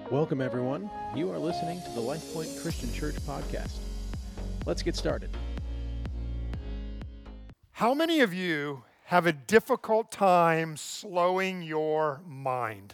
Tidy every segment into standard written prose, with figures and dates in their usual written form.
Welcome, everyone. You are listening to the LifePoint Christian Church podcast. Let's get started. How many of you have a difficult time slowing your mind?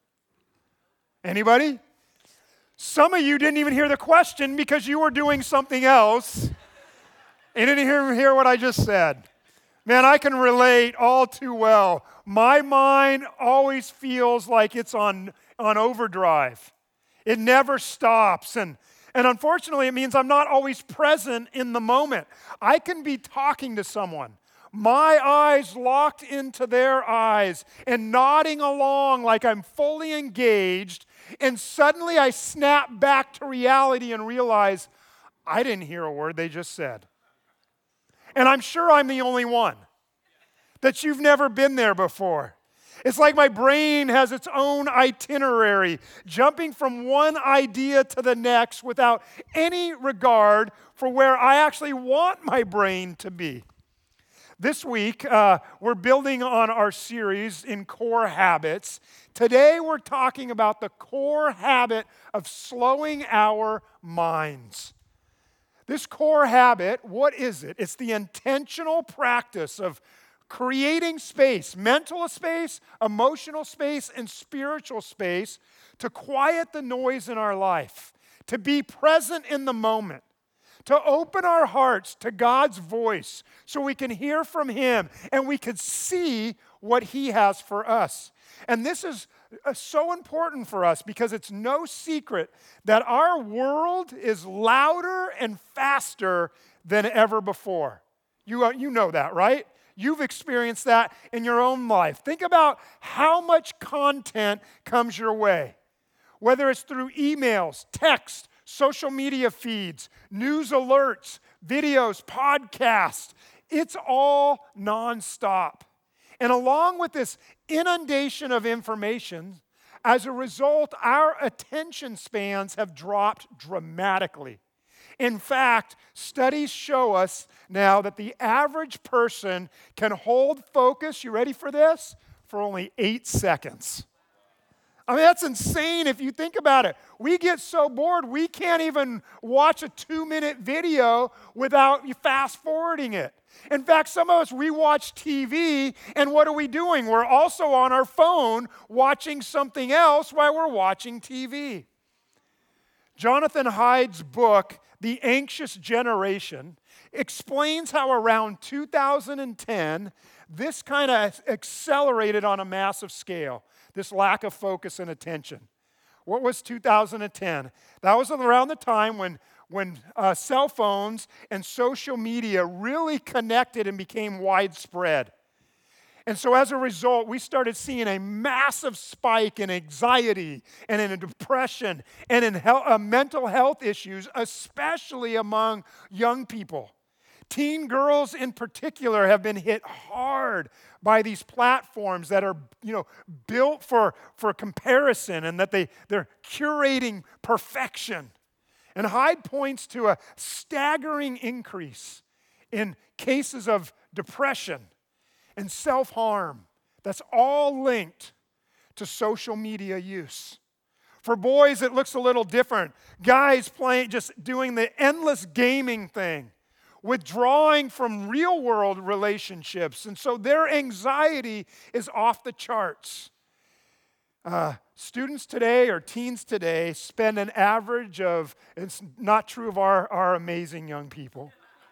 Anybody? Some of you didn't even hear the question because you were doing something else and didn't hear what I just said. Man, I can relate all too well. My mind always feels like it's on overdrive. It never stops. And unfortunately, it means I'm not always present in the moment. I can be talking to someone, my eyes locked into their eyes and nodding along like I'm fully engaged, and suddenly I snap back to reality and realize I didn't hear a word they just said. And I'm sure I'm the only one, that you've never been there before. It's like my brain has its own itinerary, jumping from one idea to the next without any regard for where I actually want my brain to be. This week, we're building on our series in core habits. Today, we're talking about the core habit of slowing our minds. This core habit, what is it? It's the intentional practice of creating space, mental space, emotional space, and spiritual space to quiet the noise in our life, to be present in the moment, to open our hearts to God's voice so we can hear from Him and we can see what He has for us. And this is so important for us because it's no secret that our world is louder and faster than ever before. You know that, right? You've experienced that in your own life. Think about how much content comes your way, whether it's through emails, text, social media feeds, news alerts, videos, podcasts. It's all nonstop. And along with this inundation of information, as a result, our attention spans have dropped dramatically. In fact, studies show us now that the average person can hold focus, you ready for this, for only 8 seconds. I mean, that's insane if you think about it. We get so bored, we can't even watch a 2-minute video without fast forwarding it. In fact, some of us, we watch TV, and what are we doing? We're also on our phone watching something else while we're watching TV. Jonathan Haidt's book, The Anxious Generation, explains how around 2010, this kind of accelerated on a massive scale, this lack of focus and attention. What was 2010? That was around the time when cell phones and social media really connected and became widespread. And so as a result, we started seeing a massive spike in anxiety and in depression and in mental health issues, especially among young people. Teen girls in particular have been hit hard by these platforms that are, built for comparison and that they're curating perfection. And Haidt points to a staggering increase in cases of depression and self-harm that's all linked to social media use. For boys, it looks a little different. Guys just doing the endless gaming thing, withdrawing from real-world relationships, and so their anxiety is off the charts. Students today or teens today spend an average of, it's not true of our amazing young people,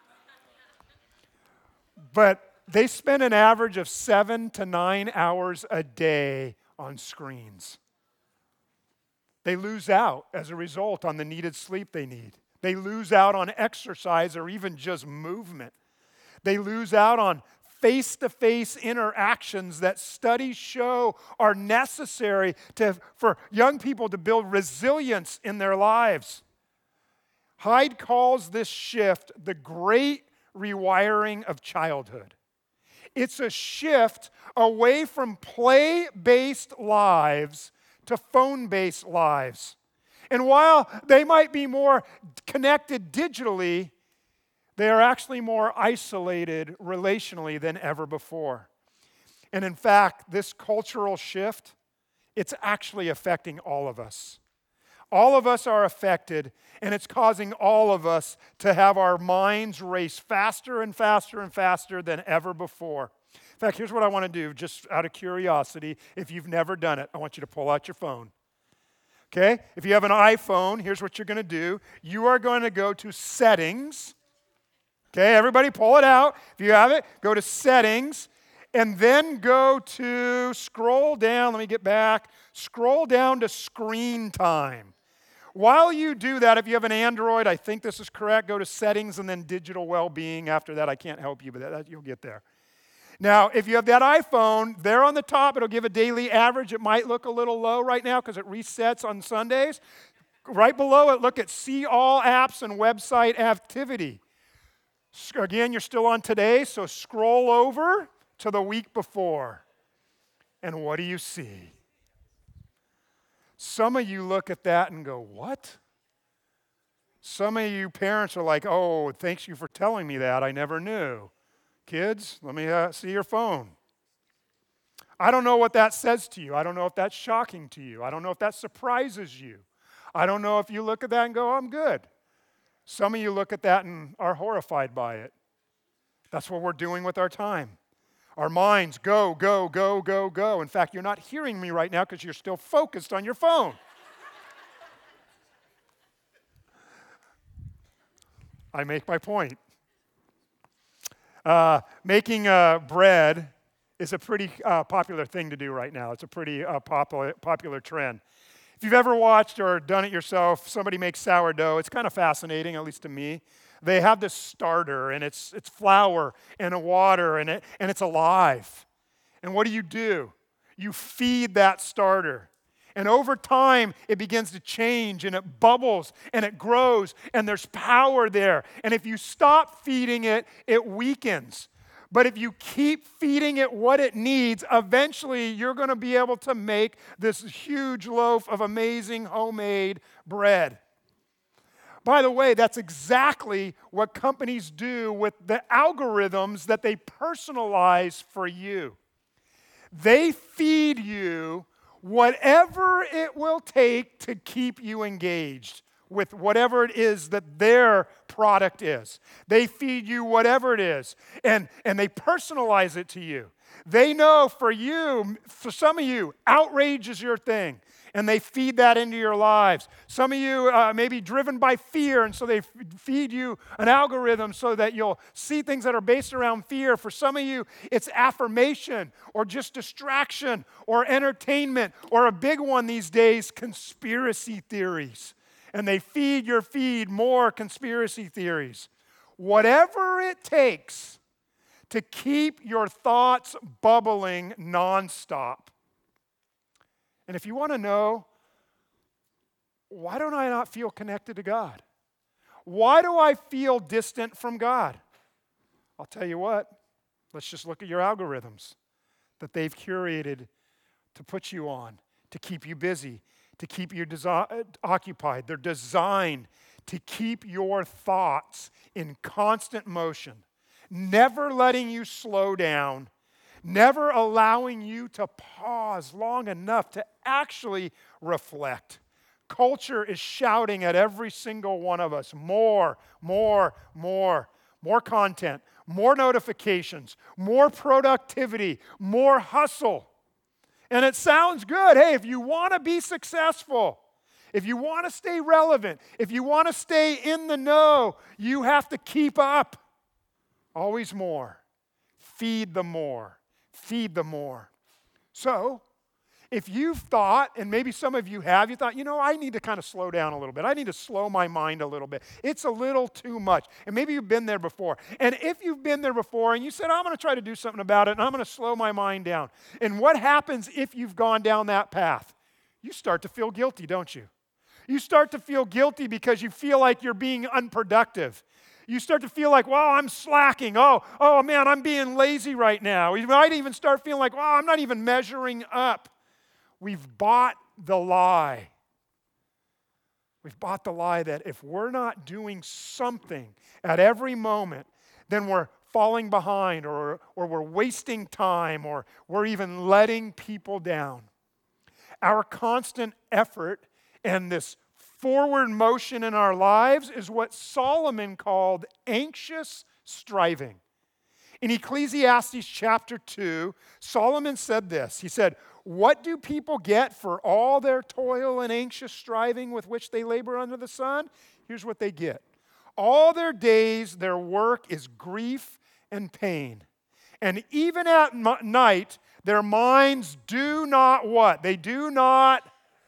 but they spend an average of 7 to 9 hours a day on screens. They lose out as a result on the needed sleep they need. They lose out on exercise or even just movement. They lose out on face-to-face interactions that studies show are necessary for young people to build resilience in their lives. Haidt calls this shift the great rewiring of childhood. It's a shift away from play-based lives to phone-based lives. And while they might be more connected digitally, they are actually more isolated relationally than ever before. And in fact, this cultural shift, it's actually affecting all of us. All of us are affected, and it's causing all of us to have our minds race faster and faster and faster than ever before. In fact, here's what I want to do, just out of curiosity. If you've never done it, I want you to pull out your phone. Okay? If you have an iPhone, here's what you're going to do. You are going to go to Settings. Okay, everybody pull it out. If you have it, go to Settings, and then scroll down. Let me get back. Scroll down to Screen Time. While you do that, if you have an Android, I think this is correct, go to Settings and then Digital Wellbeing. After that, I can't help you, but you'll get there. Now, if you have that iPhone, there on the top, it'll give a daily average. It might look a little low right now because it resets on Sundays. Right below it, look at See All Apps and Website Activity. Again, you're still on today, so scroll over to the week before. And what do you see? Some of you look at that and go, what? Some of you parents are like, oh, thanks you for telling me that. I never knew. Kids, let me see your phone. I don't know what that says to you. I don't know if that's shocking to you. I don't know if that surprises you. I don't know if you look at that and go, I'm good. Some of you look at that and are horrified by it. That's what we're doing with our time. Our minds go, go, go, go, go. In fact, you're not hearing me right now because you're still focused on your phone. I make my point. Making bread is a pretty popular thing to do right now. It's a pretty popular trend. If you've ever watched or done it yourself, somebody makes sourdough. It's kind of fascinating, at least to me. They have this starter, and it's flour and a water, and it's alive. And what do? You feed that starter. And over time, it begins to change, and it bubbles, and it grows, and there's power there. And if you stop feeding it, it weakens. But if you keep feeding it what it needs, eventually you're going to be able to make this huge loaf of amazing homemade bread. By the way, that's exactly what companies do with the algorithms that they personalize for you. They feed you whatever it will take to keep you engaged with whatever it is that their product is. They feed you whatever it is, and they personalize it to you. They know for you, for some of you, outrage is your thing, and they feed that into your lives. Some of you may be driven by fear, and so they feed you an algorithm so that you'll see things that are based around fear. For some of you, it's affirmation or just distraction or entertainment, or a big one these days, conspiracy theories. And they feed your feed more conspiracy theories. Whatever it takes to keep your thoughts bubbling nonstop. And if you want to know, why don't I not feel connected to God? Why do I feel distant from God? I'll tell you what, let's just look at your algorithms that they've curated to put you on, to keep you busy, to keep you occupied. They're designed to keep your thoughts in constant motion, never letting you slow down, never allowing you to pause long enough to actually reflect. Culture is shouting at every single one of us, more content, more notifications, more productivity, more hustle. And it sounds good. Hey, if you want to be successful, if you want to stay relevant, if you want to stay in the know, you have to keep up. Always more. Feed the more. Feed the more. So, if you've thought, and maybe some of you have, you thought, I need to kind of slow down a little bit. I need to slow my mind a little bit. It's a little too much. And maybe you've been there before. And if you've been there before and you said, I'm going to try to do something about it, and I'm going to slow my mind down. And what happens if you've gone down that path? You start to feel guilty, don't you? You start to feel guilty because you feel like you're being unproductive. You start to feel like, well, I'm slacking. Oh man, I'm being lazy right now. You might even start feeling like, I'm not even measuring up. We've bought the lie. We've bought the lie that if we're not doing something at every moment, then we're falling behind, or we're wasting time, or we're even letting people down. Our constant effort and this forward motion in our lives is what Solomon called anxious striving. In Ecclesiastes chapter 2, Solomon said this. He said, "What do people get for all their toil and anxious striving with which they labor under the sun? Here's what they get. All their days, their work is grief and pain. And even at night, their minds do not what? They do not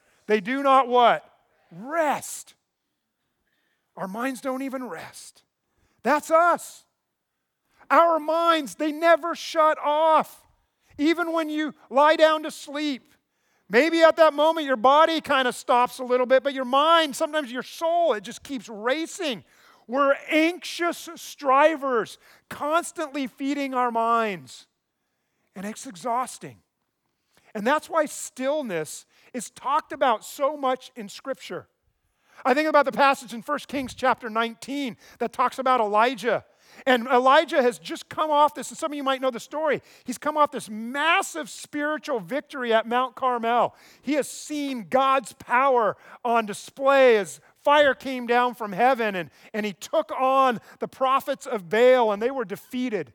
what? Rest." Our minds don't even rest. That's us. Our minds, they never shut off. Even when you lie down to sleep, maybe at that moment your body kind of stops a little bit, but your mind, sometimes your soul, it just keeps racing. We're anxious strivers, constantly feeding our minds. And it's exhausting. And that's why stillness is talked about so much in Scripture. I think about the passage in 1 Kings chapter 19 that talks about Elijah. And Elijah has just come off this, and some of you might know the story. He's come off this massive spiritual victory at Mount Carmel. He has seen God's power on display as fire came down from heaven, and he took on the prophets of Baal, and they were defeated.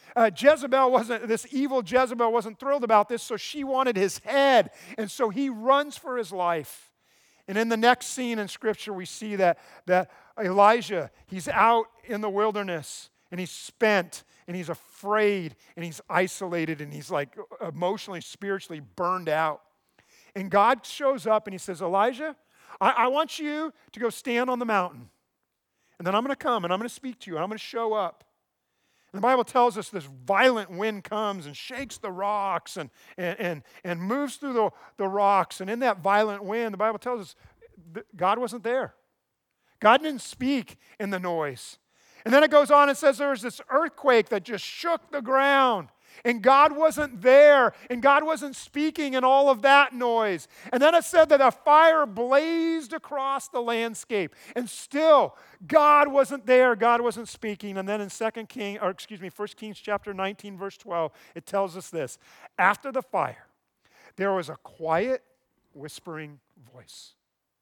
This evil Jezebel wasn't thrilled about this, so she wanted his head, and so he runs for his life. And in the next scene in Scripture, we see that Elijah, he's out in the wilderness, and he's spent, and he's afraid, and he's isolated, and he's like emotionally, spiritually burned out. And God shows up, and he says, "Elijah, I want you to go stand on the mountain, and then I'm going to come, and I'm going to speak to you, and I'm going to show up." And the Bible tells us this violent wind comes and shakes the rocks and moves through the rocks. And in that violent wind, the Bible tells us God wasn't there. God didn't speak in the noise. And then it goes on and says there was this earthquake that just shook the ground. And God wasn't there. And God wasn't speaking in all of that noise. And then it said that a fire blazed across the landscape. And still, God wasn't there. God wasn't speaking. And then in 1 Kings chapter 19, verse 12, it tells us this. After the fire, there was a quiet, whispering voice.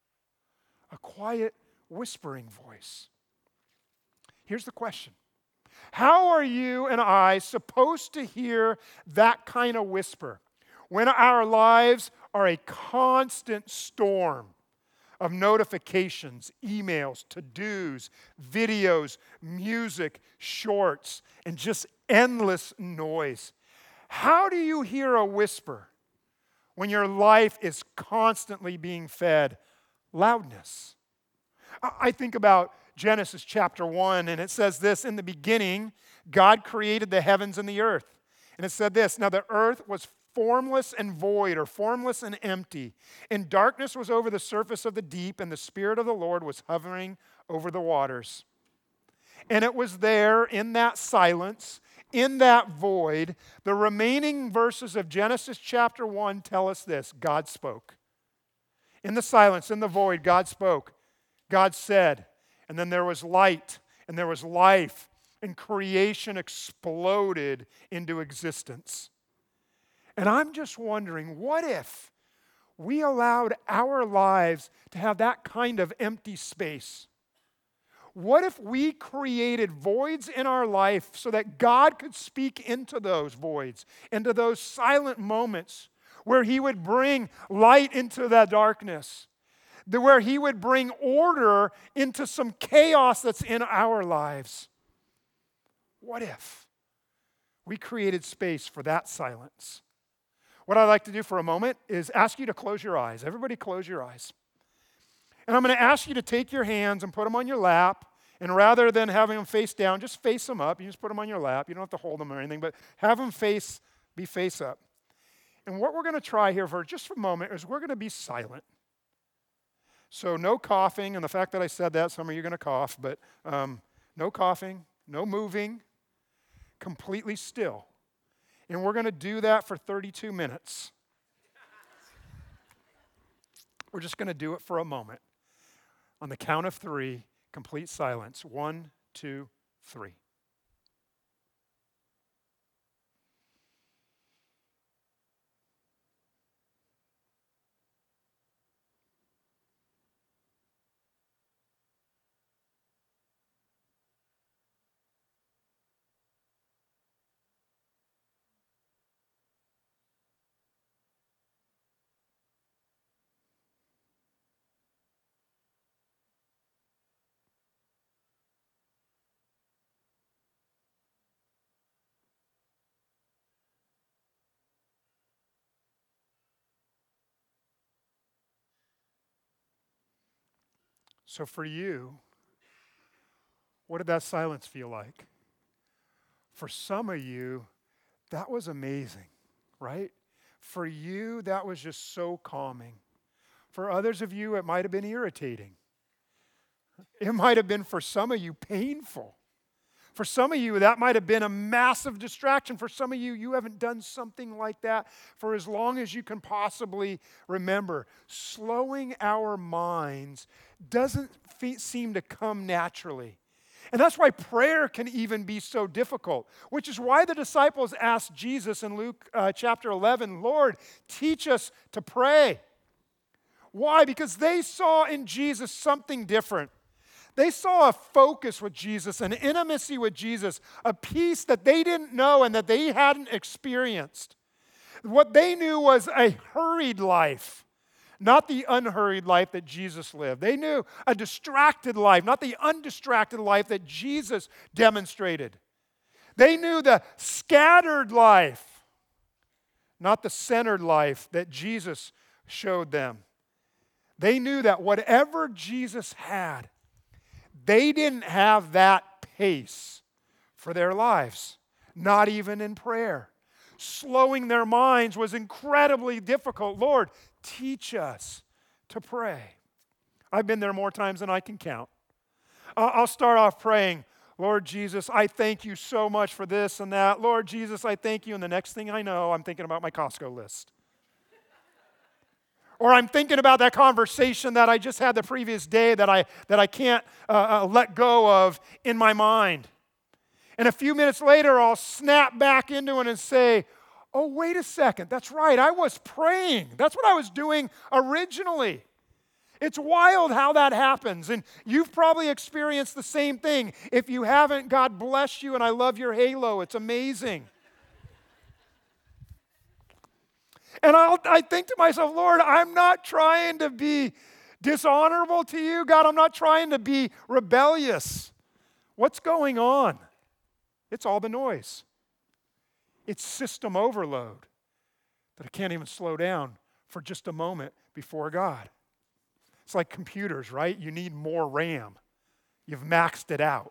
A quiet, whispering voice. Here's the question. How are you and I supposed to hear that kind of whisper when our lives are a constant storm of notifications, emails, to-dos, videos, music, shorts, and just endless noise? How do you hear a whisper when your life is constantly being fed loudness? I think about Genesis chapter 1, and it says this, "In the beginning, God created the heavens and the earth." And it said this, "Now the earth was formless and void," or formless and empty, "and darkness was over the surface of the deep, and the Spirit of the Lord was hovering over the waters." And it was there in that silence, in that void, the remaining verses of Genesis chapter 1 tell us this, God spoke. In the silence, in the void, God spoke. God said, and then there was light, and there was life, and creation exploded into existence. And I'm just wondering, what if we allowed our lives to have that kind of empty space? What if we created voids in our life so that God could speak into those voids, into those silent moments where He would bring light into that darkness? Where He would bring order into some chaos that's in our lives. What if we created space for that silence? What I'd like to do for a moment is ask you to close your eyes. Everybody close your eyes. And I'm going to ask you to take your hands and put them on your lap. And rather than having them face down, just face them up. You just put them on your lap. You don't have to hold them or anything, but have them be face up. And what we're going to try here for just a moment is we're going to be silent. So no coughing, and the fact that I said that, some of you are going to cough, but no coughing, no moving, completely still. And we're going to do that for 32 minutes. We're just going to do it for a moment. On the count of 3, complete silence. 1, 2, 3. So for you, what did that silence feel like? For some of you, that was amazing, right? For you, that was just so calming. For others of you, it might have been irritating. It might have been, for some of you, painful. For some of you, that might have been a massive distraction. For some of you, you haven't done something like that for as long as you can possibly remember. Slowing our minds doesn't seem to come naturally. And that's why prayer can even be so difficult, which is why the disciples asked Jesus in Luke chapter 11, Lord, teach us to pray. Why? Because they saw in Jesus something different. They saw a focus with Jesus, an intimacy with Jesus, a peace that they didn't know and that they hadn't experienced. What they knew was a hurried life, not the unhurried life that Jesus lived. They knew a distracted life, not the undistracted life that Jesus demonstrated. They knew the scattered life, not the centered life that Jesus showed them. They knew that whatever Jesus had, they didn't have that pace for their lives, not even in prayer. Slowing their minds was incredibly difficult. Lord, teach us to pray. I've been there more times than I can count. I'll start off praying, Lord Jesus, I thank you so much for this and that. Lord Jesus, I thank you. And the next thing I know, I'm thinking about my Costco list. Or I'm thinking about that conversation that I just had the previous day that I can't let go of in my mind. And a few minutes later, I'll snap back into it and say, oh, wait a second, that's right, I was praying. That's what I was doing originally. It's wild how that happens, and you've probably experienced the same thing. If you haven't, God bless you, and I love your halo. It's amazing. And I think to myself, Lord, I'm not trying to be dishonorable to you. God, I'm not trying to be rebellious. What's going on? It's all the noise. It's system overload that I can't even slow down for just a moment before God. It's like computers, right? You need more RAM. You've maxed it out.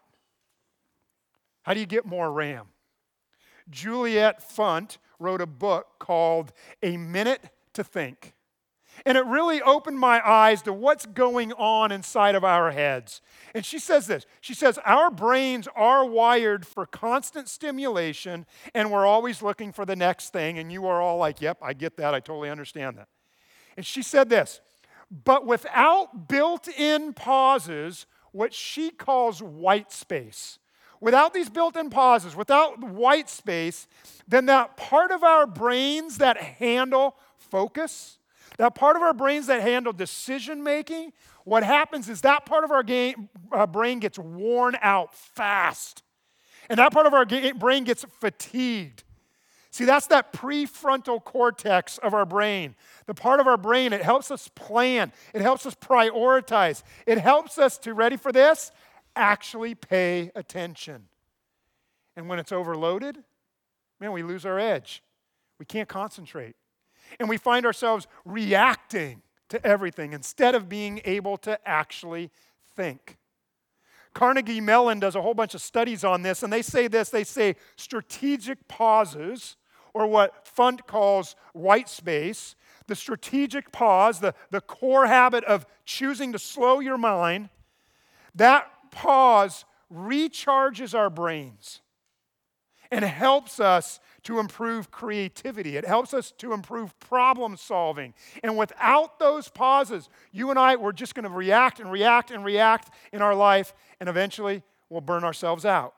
How do you get more RAM? Juliet Funt wrote a book called A Minute to Think. And it really opened my eyes to what's going on inside of our heads. And she says this. She says, our brains are wired for constant stimulation, and we're always looking for the next thing. And you are all like, yep, I get that. I totally understand that. And she said this, but without built-in pauses, what she calls white space, without these built-in pauses, without white space, then that part of our brains that handle focus, that part of our brains that handle decision-making, what happens is that part of our brain gets worn out fast. And that part of our brain gets fatigued. See, that's that prefrontal cortex of our brain. The part of our brain, it helps us plan. It helps us prioritize. It helps us to, ready for this, actually pay attention. And when it's overloaded, man, we lose our edge. We can't concentrate. And we find ourselves reacting to everything instead of being able to actually think. Carnegie Mellon does a whole bunch of studies on this, and they say this, they say strategic pauses, or what Funt calls white space, the strategic pause, the core habit of choosing to slow your mind, that pause recharges our brains and helps us to improve creativity. It helps us to improve problem solving. And without those pauses, you and I, we're just going to react and react and react in our life, and eventually we'll burn ourselves out.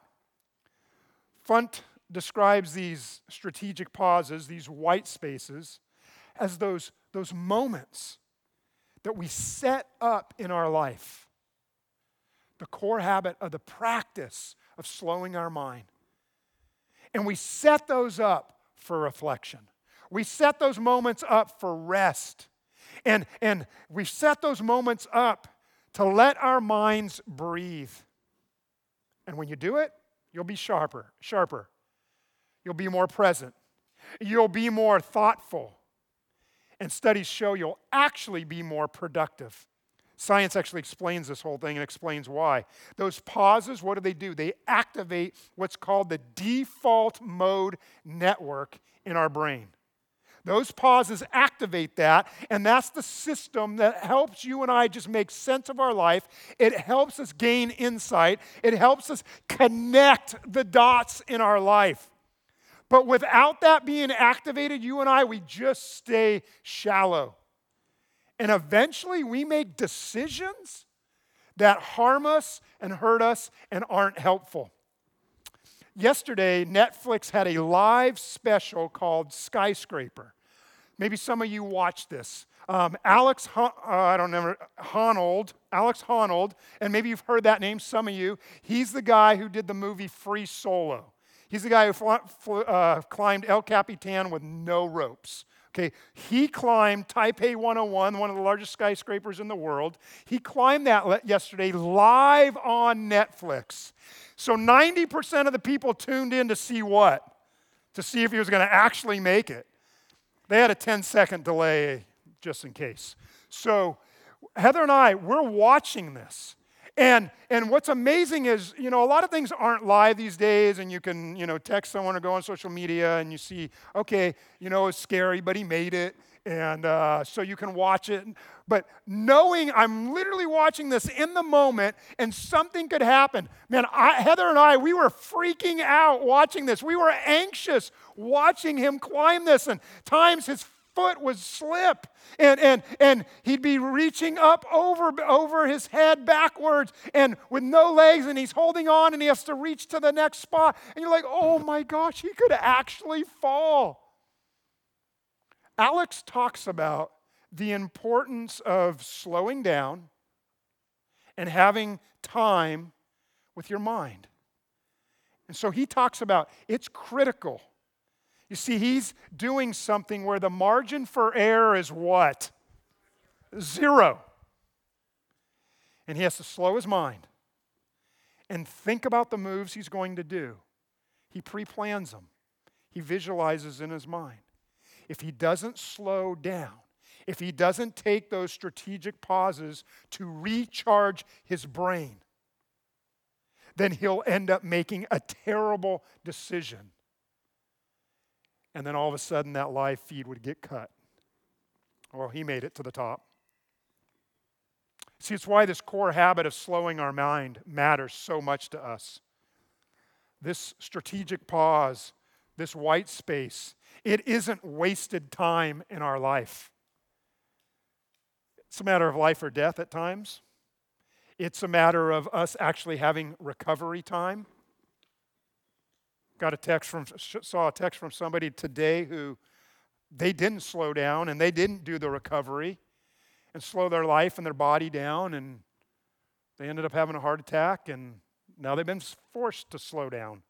Funt describes these strategic pauses, these white spaces, as those moments that we set up in our life. The core habit of the practice of slowing our mind. And we set those up for reflection. We set those moments up for rest. And we set those moments up to let our minds breathe. And when you do it, you'll be sharper. You'll be more present. You'll be more thoughtful. And studies show you'll actually be more productive. Science actually explains this whole thing and explains why. Those pauses, what do? They activate what's called the default mode network in our brain. Those pauses activate that, and that's the system that helps you and I just make sense of our life. It helps us gain insight. It helps us connect the dots in our life. But without that being activated, you and I, we just stay shallow. And eventually we make decisions that harm us and hurt us and aren't helpful. Yesterday, Netflix had a live special called Skyscraper. Maybe some of you watched this. Alex Honnold, and maybe you've heard that name, some of you. He's the guy who did the movie Free Solo. He's the guy who climbed El Capitan with no ropes. Okay, he climbed Taipei 101, one of the largest skyscrapers in the world. He climbed that yesterday live on Netflix. So 90% of the people tuned in to see what? To see if he was going to actually make it. They had a 10-second delay just in case. So Heather and I, we're watching this. And what's amazing is, a lot of things aren't live these days, and you can, text someone or go on social media and you see, okay, it's scary, but he made it, and so you can watch it. But knowing I'm literally watching this in the moment and something could happen, man, Heather and I, we were freaking out watching this. We were anxious watching him climb this, and times his foot would slip, and he'd be reaching up over his head backwards and with no legs, and he's holding on, and he has to reach to the next spot. And you're like, oh my gosh, he could actually fall. Alex talks about the importance of slowing down and having time with your mind. And so he talks about it's critical. You see, he's doing something where the margin for error is what? 0. And he has to slow his mind and think about the moves he's going to do. He pre-plans them. He visualizes in his mind. If he doesn't slow down, if he doesn't take those strategic pauses to recharge his brain, then he'll end up making a terrible decision. And then all of a sudden that live feed would get cut. Well, he made it to the top. See, it's why this core habit of slowing our mind matters so much to us. This strategic pause, this white space, it isn't wasted time in our life. It's a matter of life or death at times. It's a matter of us actually having recovery time. Saw a text from somebody today who they didn't slow down and they didn't do the recovery and slow their life and their body down, and they ended up having a heart attack, and now they've been forced to slow down.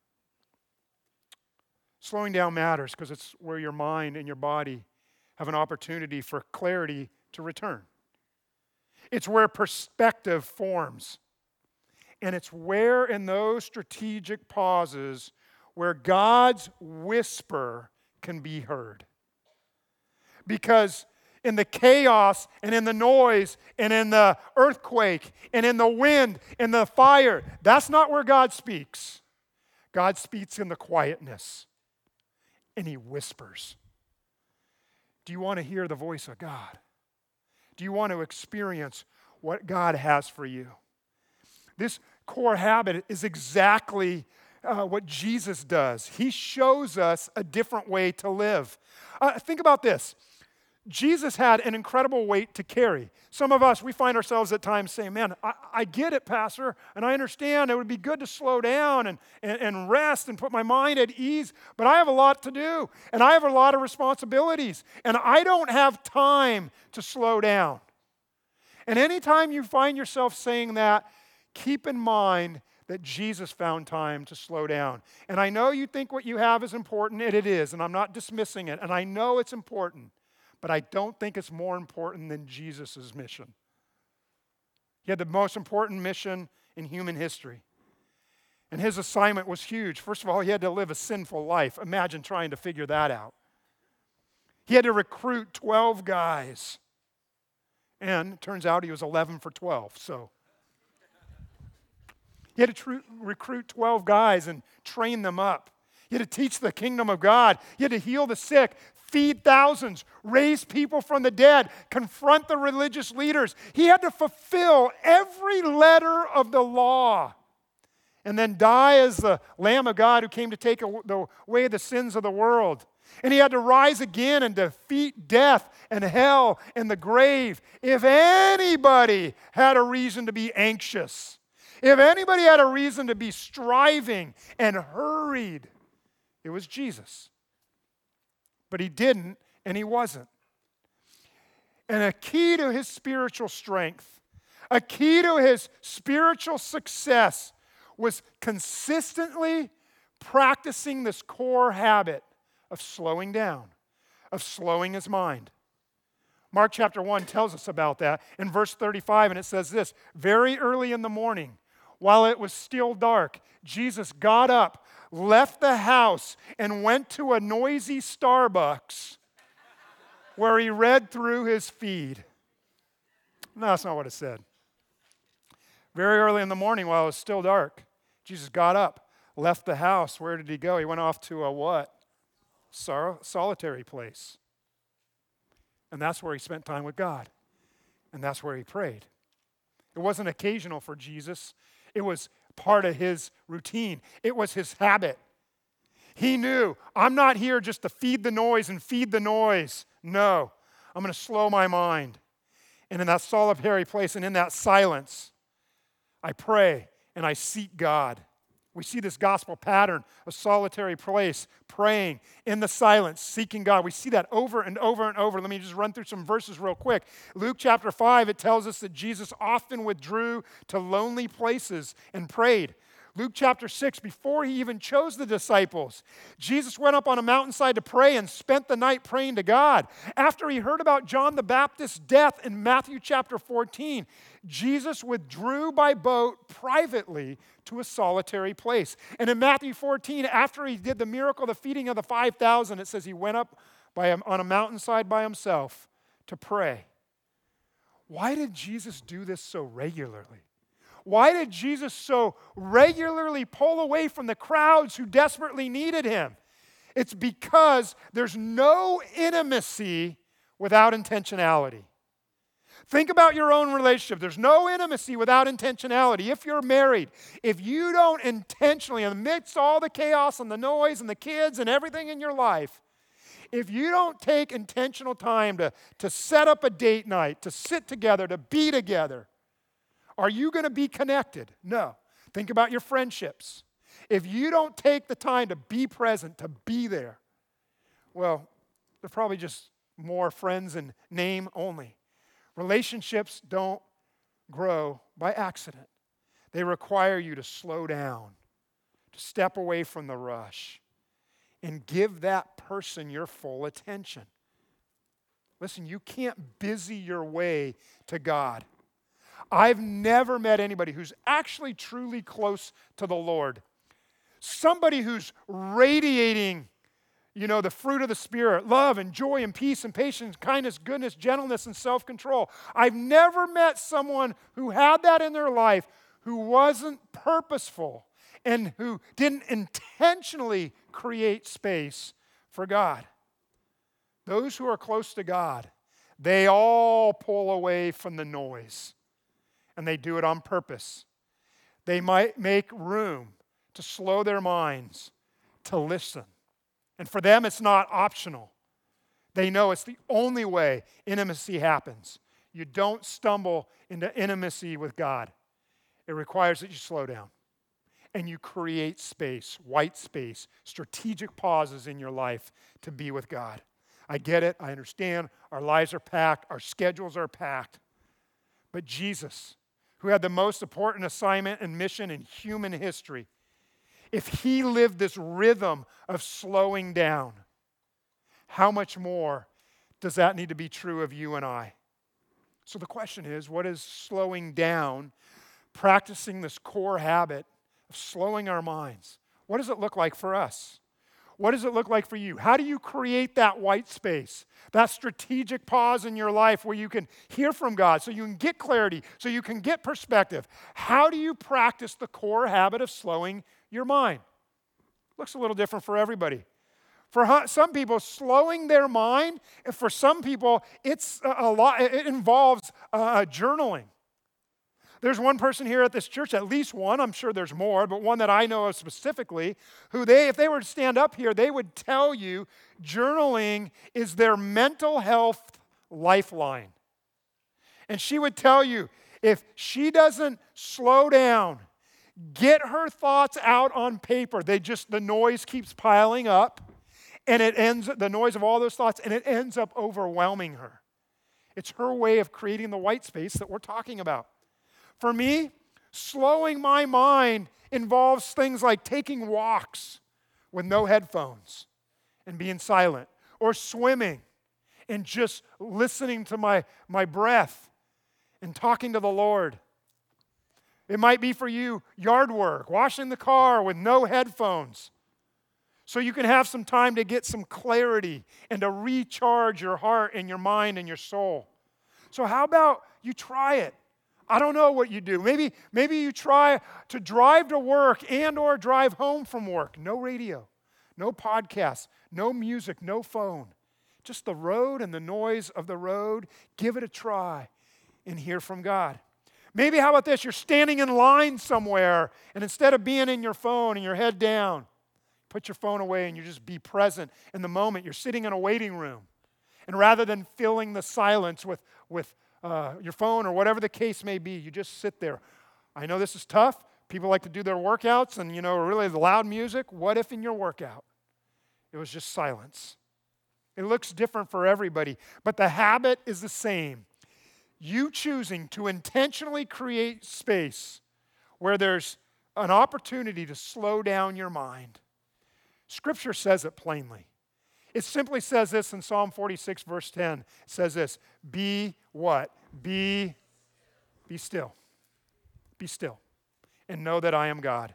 Slowing down matters because it's where your mind and your body have an opportunity for clarity to return. It's where perspective forms. And it's where in those strategic pauses where God's whisper can be heard. Because in the chaos and in the noise and in the earthquake and in the wind and the fire, that's not where God speaks. God speaks in the quietness, and he whispers. Do you want to hear the voice of God? Do you want to experience what God has for you? This core habit is exactly what Jesus does. He shows us a different way to live. Think about this. Jesus had an incredible weight to carry. Some of us, we find ourselves at times saying, man, I get it, Pastor, and I understand it would be good to slow down and rest and put my mind at ease, but I have a lot to do, and I have a lot of responsibilities, and I don't have time to slow down. And anytime you find yourself saying that, keep in mind that Jesus found time to slow down. And I know you think what you have is important, and it is, and I'm not dismissing it, and I know it's important, but I don't think it's more important than Jesus' mission. He had the most important mission in human history. And his assignment was huge. First of all, he had to live a sinful life. Imagine trying to figure that out. He had to recruit 12 guys And it turns out he was 11 for 12, so. He had to recruit 12 guys and train them up. He had to teach the kingdom of God. He had to heal the sick, feed thousands, raise people from the dead, confront the religious leaders. He had to fulfill every letter of the law and then die as the Lamb of God who came to take away the sins of the world. And he had to rise again and defeat death and hell and the grave. If anybody had a reason to be anxious, if anybody had a reason to be striving and hurried, it was Jesus. But he didn't, and he wasn't. And a key to his spiritual strength, a key to his spiritual success was consistently practicing this core habit of slowing down, of slowing his mind. Mark chapter 1 tells us about that in verse 35, and it says this: very early in the morning, while it was still dark, Jesus got up, left the house, and went to a noisy Starbucks where he read through his feed. No, that's not what it said. Very early in the morning, while it was still dark, Jesus got up, left the house. Where did he go? He went off to a what? Solitary place. And that's where he spent time with God. And that's where he prayed. It wasn't occasional for Jesus. It was part of his routine. It was his habit. He knew, I'm not here just to feed the noise and feed the noise. No, I'm going to slow my mind. And in that solitary place and in that silence, I pray and I seek God. We see this gospel pattern, a solitary place, praying in the silence, seeking God. We see that over and over and over. Let me just run through some verses real quick. Luke chapter 5, it tells us that Jesus often withdrew to lonely places and prayed. Luke chapter 6, before he even chose the disciples, Jesus went up on a mountainside to pray and spent the night praying to God. After he heard about John the Baptist's death in Matthew chapter 14, Jesus withdrew by boat privately to a solitary place. And in Matthew 14, after he did the miracle, the feeding of the 5,000, it says he went up on a mountainside by himself to pray. Why did Jesus do this so regularly? Why did Jesus so regularly pull away from the crowds who desperately needed him? It's because there's no intimacy without intentionality. Think about your own relationship. There's no intimacy without intentionality. If you're married, if you don't intentionally, amidst all the chaos and the noise and the kids and everything in your life, if you don't take intentional time to set up a date night, to sit together, to be together, are you going to be connected? No. Think about your friendships. If you don't take the time to be present, to be there, well, they're probably just more friends in name only. Relationships don't grow by accident. They require you to slow down, to step away from the rush, and give that person your full attention. Listen, you can't busy your way to God. I've never met anybody who's actually truly close to the Lord. Somebody who's radiating, the fruit of the Spirit, love and joy and peace and patience, kindness, goodness, gentleness, and self-control. I've never met someone who had that in their life who wasn't purposeful and who didn't intentionally create space for God. Those who are close to God, they all pull away from the noise. And they do it on purpose. They might make room to slow their minds, to listen. And for them, it's not optional. They know it's the only way intimacy happens. You don't stumble into intimacy with God. It requires that you slow down. And you create space, white space, strategic pauses in your life to be with God. I get it. I understand. Our lives are packed. Our schedules are packed. But Jesus, who had the most important assignment and mission in human history, if he lived this rhythm of slowing down, how much more does that need to be true of you and I? So the question is, what is slowing down, practicing this core habit of slowing our minds? What does it look like for us? What does it look like for you? How do you create that white space, that strategic pause in your life where you can hear from God, so you can get clarity, so you can get perspective? How do you practice the core habit of slowing your mind? Looks a little different for everybody. For some people, slowing their mind, and for some people, it's a lot. It involves journaling. There's one person here at this church, at least one, I'm sure there's more, but one that I know of specifically, who if they were to stand up here, they would tell you journaling is their mental health lifeline. And she would tell you, if she doesn't slow down, get her thoughts out on paper, the noise keeps piling up, and the noise of all those thoughts, and it ends up overwhelming her. It's her way of creating the white space that we're talking about. For me, slowing my mind involves things like taking walks with no headphones and being silent, or swimming and just listening to my breath and talking to the Lord. It might be for you yard work, washing the car with no headphones, so you can have some time to get some clarity and to recharge your heart and your mind and your soul. So how about you try it? I don't know what you do. Maybe you try to drive to work and or drive home from work. No radio, no podcasts, no music, no phone. Just the road and the noise of the road. Give it a try and hear from God. Maybe how about this? You're standing in line somewhere, and instead of being in your phone and your head down, put your phone away and you just be present in the moment. You're sitting in a waiting room. And rather than filling the silence with your phone or whatever the case may be, you just sit there. I know this is tough. People like to do their workouts and, really loud music. What if in your workout it was just silence? It looks different for everybody, but the habit is the same. You choosing to intentionally create space where there's an opportunity to slow down your mind. Scripture says it plainly. It simply says this in Psalm 46, verse 10. It says this, be what? Be still. Be still. And know that I am God.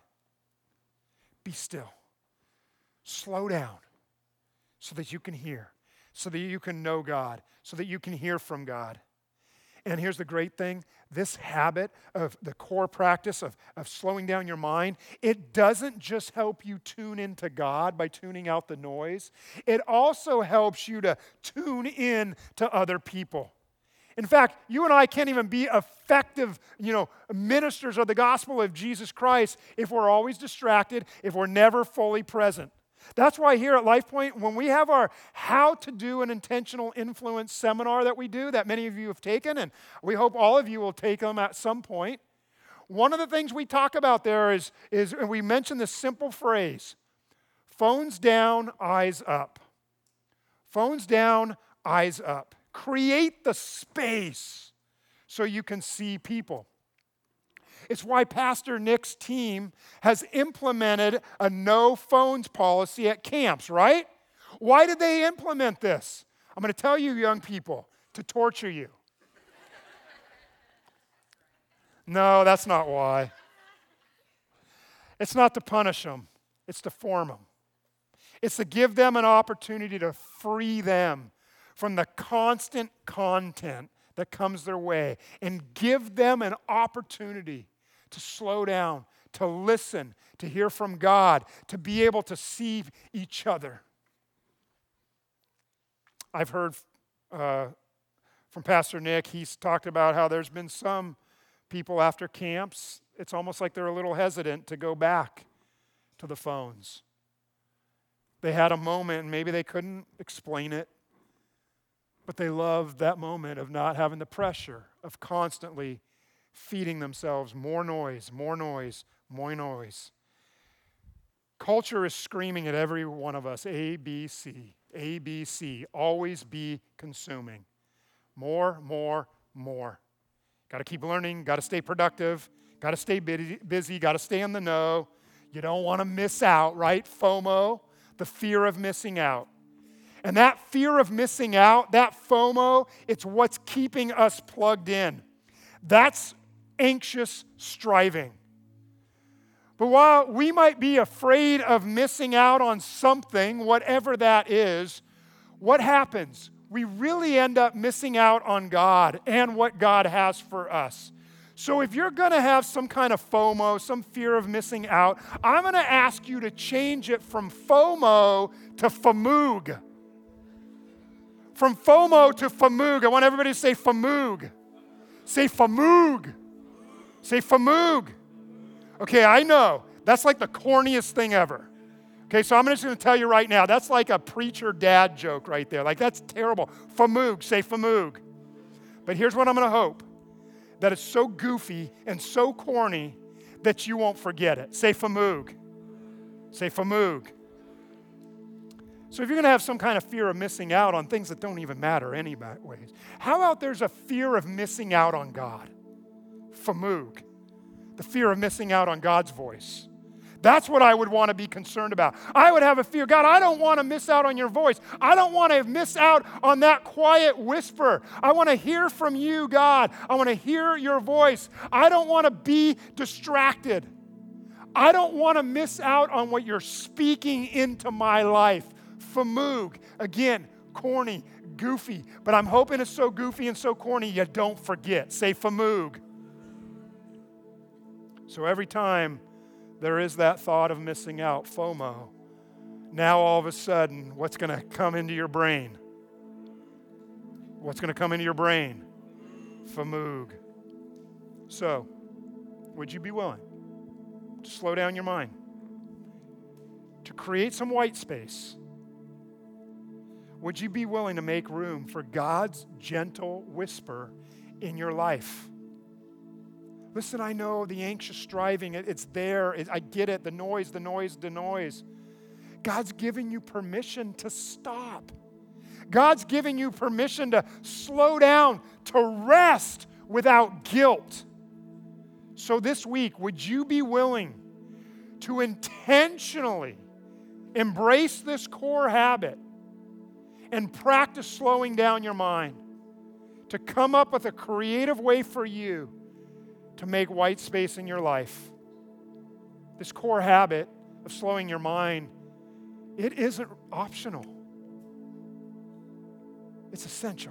Be still. Slow down so that you can hear, so that you can know God, so that you can hear from God. And here's the great thing. This habit of the core practice of slowing down your mind, it doesn't just help you tune into God by tuning out the noise. It also helps you to tune in to other people. In fact, you and I can't even be effective, ministers of the gospel of Jesus Christ if we're always distracted, if we're never fully present. That's why here at LifePoint, when we have our How to Do an Intentional Influence seminar that we do, that many of you have taken, and we hope all of you will take them at some point, one of the things we talk about there is and we mention this simple phrase, phones down, eyes up. Phones down, eyes up. Create the space so you can see people. It's why Pastor Nick's team has implemented a no phones policy at camps, right? Why did they implement this? I'm going to tell you, young people, to torture you. No, that's not why. It's not to punish them. It's to form them. It's to give them an opportunity to free them from the constant content that comes their way and give them an opportunity to slow down, to listen, to hear from God, to be able to see each other. I've heard from Pastor Nick, he's talked about how there's been some people after camps, it's almost like they're a little hesitant to go back to the phones. They had a moment and maybe they couldn't explain it, but they loved that moment of not having the pressure of constantly feeding themselves more noise, more noise, more noise. Culture is screaming at every one of us, A, B, C, A, B, C. Always be consuming. More, more, more. Got to keep learning, got to stay productive, got to stay busy, got to stay in the know. You don't want to miss out, right? FOMO, the fear of missing out. And that fear of missing out, that FOMO, it's what's keeping us plugged in. That's anxious striving. But while we might be afraid of missing out on something, whatever that is, what happens? We really end up missing out on God and what God has for us. So if you're going to have some kind of FOMO, some fear of missing out, I'm going to ask you to change it from FOMO to FAMOOG. From FOMO to FAMOOG. I want everybody to say FAMOOG. Say FAMOOG. Say FAMOOG. Okay, I know. That's like the corniest thing ever. Okay, so I'm just going to tell you right now, that's like a preacher dad joke right there. Like, that's terrible. FAMOOG. Say FAMOOG. But here's what I'm going to hope. That it's so goofy and so corny that you won't forget it. Say FAMOOG. Say FAMOOG. So if you're going to have some kind of fear of missing out on things that don't even matter anyways, how about there's a fear of missing out on God? FAMOOG. The fear of missing out on God's voice. That's what I would want to be concerned about. I would have a fear. God, I don't want to miss out on your voice. I don't want to miss out on that quiet whisper. I want to hear from you, God. I want to hear your voice. I don't want to be distracted. I don't want to miss out on what you're speaking into my life. FAMOOG. Again, corny, goofy. But I'm hoping it's so goofy and so corny you don't forget. Say FAMOOG. So every time there is that thought of missing out, FOMO, now all of a sudden, what's going to come into your brain? What's going to come into your brain? FAMOOG. So, would you be willing to slow down your mind, to create some white space? Would you be willing to make room for God's gentle whisper in your life? Listen, I know the anxious striving, it's there. I get it, the noise. God's giving you permission to stop. God's giving you permission to slow down, to rest without guilt. So this week, would you be willing to intentionally embrace this core habit and practice slowing down your mind, to come up with a creative way for you to make white space in your life? This core habit of slowing your mind, it isn't optional. It's essential.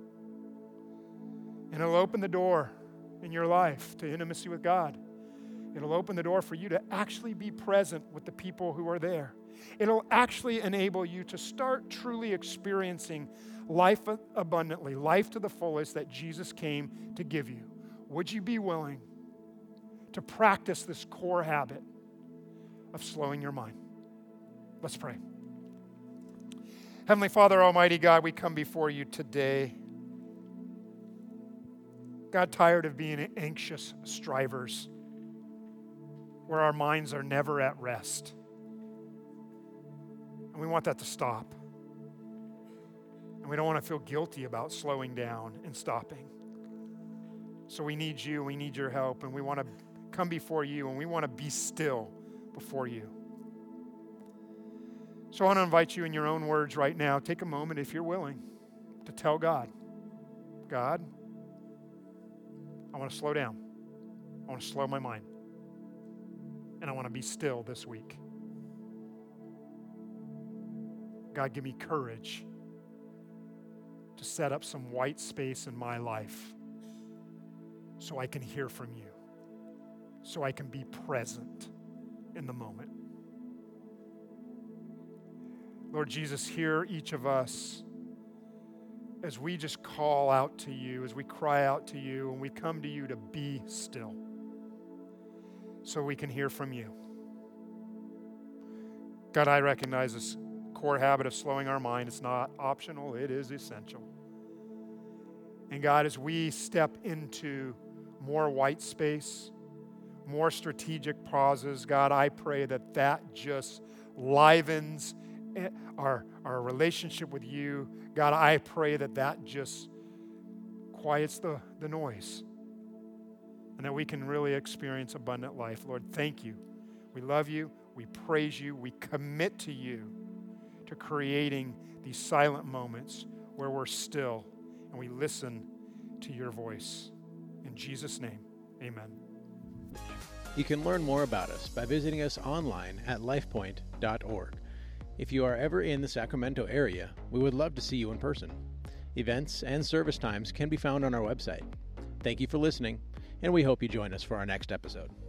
And it'll open the door in your life to intimacy with God. It'll open the door for you to actually be present with the people who are there. It'll actually enable you to start truly experiencing life abundantly, life to the fullest that Jesus came to give you. Would you be willing to practice this core habit of slowing your mind? Let's pray. Heavenly Father, Almighty God, we come before you today. God, tired of being anxious strivers, where our minds are never at rest. And we want that to stop. And we don't want to feel guilty about slowing down and stopping. So we need you, we need your help, and we want to come before you, and we want to be still before you. So I want to invite you in your own words right now, take a moment if you're willing to tell God, God, I want to slow down. I want to slow my mind. And I want to be still this week. God, give me courage to set up some white space in my life so I can hear from you, so I can be present in the moment. Lord Jesus, hear each of us as we just call out to you, as we cry out to you, and we come to you to be still so we can hear from you. God, I recognize this core habit of slowing our mind. It's not optional, it is essential. And God, as we step into more white space, more strategic pauses, God, I pray that that just livens our relationship with you. God, I pray that that just quiets the noise and that we can really experience abundant life. Lord, thank you. We love you. We praise you. We commit to you to creating these silent moments where we're still and we listen to your voice. In Jesus' name, amen. You can learn more about us by visiting us online at lifepoint.org. If you are ever in the Sacramento area, we would love to see you in person. Events and service times can be found on our website. Thank you for listening, and we hope you join us for our next episode.